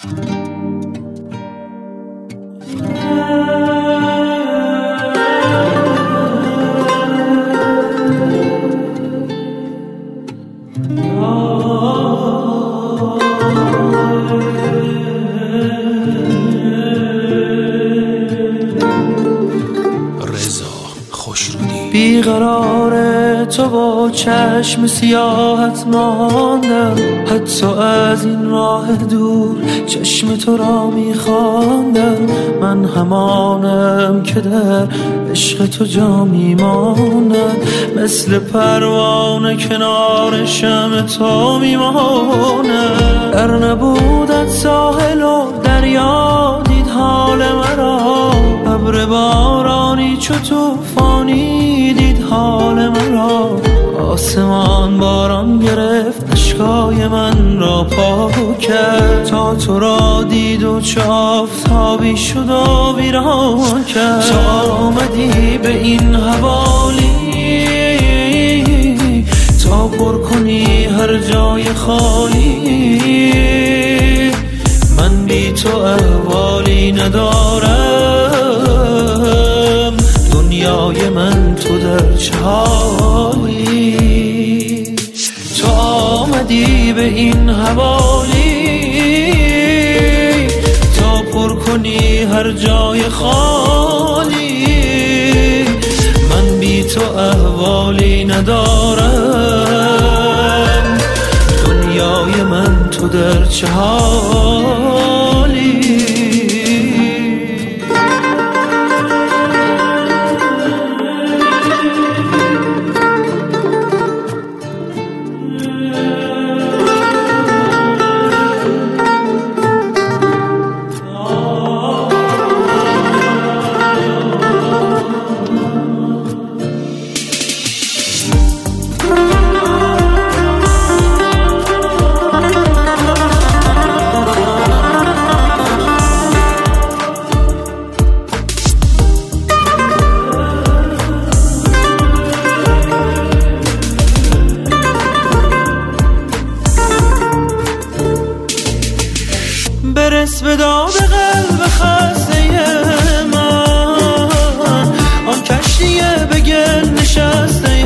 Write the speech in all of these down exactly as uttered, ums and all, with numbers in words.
بیقرار تو با چشم سیاحت ماندم، حتی از این راه دور چشم تو را میخواندم. من همانم که در عشق تو جا میماند، مثل پروانه کنار شمع تو میماند. در نبودت ساحل و دریا دید حال مرا، ابر بارانی چو طوفانی دید حال مرا. آسمان باران گرفت اشکای من را پاک کرد، تا تو را دید و چه آفتابی شد و ویران کرد. تا آمدی به این حوالی تا پر کنی هر جای خالی، من بی تو احوالی ندارم، دنیای من تو در چه حالی. تو آمدی به این حوالی تا پر کنی هر جای خالی، من بی تو احوالی ندارم، دنیای من تو در چه حالی. برس به داد قلب خسته من، آن کشتی به گل نشسته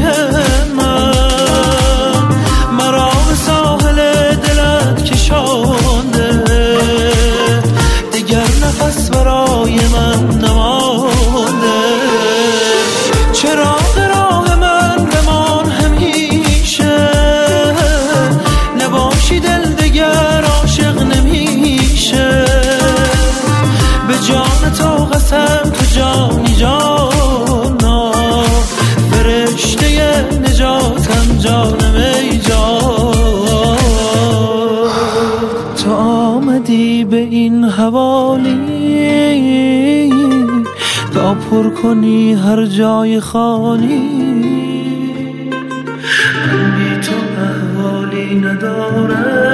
من، مرا به ساحل دلت کشانده، دیگر نفس برای من نمانده. چراغ راه من بمان همیشه، نباشی دل دیگر عاشق نمیشه. به جان تو قسم تو جانی جانا، فرشته نجاتم جانم ای جان. تو آمدی به این حوالی تا پر کنی هر جای خالی، من بی تو احوالی ندارم،